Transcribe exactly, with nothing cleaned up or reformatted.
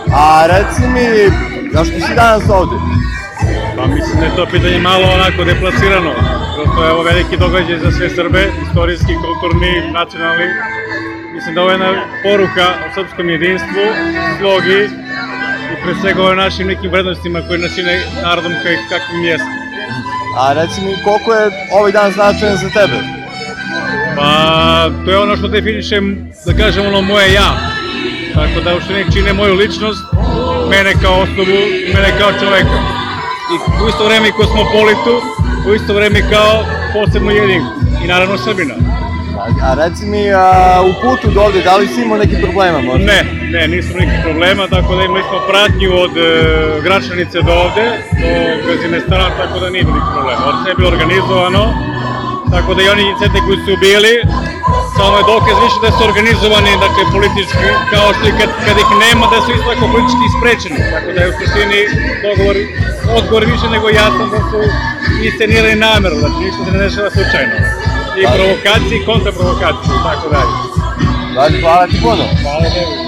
A reci mi, zašto si danas ovde? Pa mislim da je to pitanje malo onako deplasirano. Prosto je ovo veliki događaj za sve Srbe, istorijski, kulturni, nacionalni. Mislim da ovo je jedna poruka o srpskom jedinstvu, slogi i pre svega o našim nekim vrednostima koje nas čine narodom kakvim jesmo. A reci mi, koliko je ovaj dan značajan za tebe? Pa, to je ono što definišem, da kažem, ono moje ja. Tako da ušte nek čine moju ličnost, mene kao osobu i mene kao čoveka. I u isto vreme i kosmopolitu, u isto vreme kao posebno jedinku. I naravno Srbina. A reci mi, u putu do ovde, da li si imao neki problema možda? Ne, ne, nismo nekih problema, tako da imali smo pratnju od Gračanice do ovde, do Gazimestana, tako da nije bilo nekih problema. Od sve je bilo organizovano, tako da i oni incente koji su bili, samo je dokaz više da su organizovani, dakle, politički, kao što i kad ih nema, da su isto tako politički isprečeni. Tako da je u suštini dogovor, odgovor više nego jasan da su iscenirani namerno, znači ništa se ne dešava slučajno. I provokacije i kontraprovokacije, tako dalje. Hvala ti puno. Hvala tebi.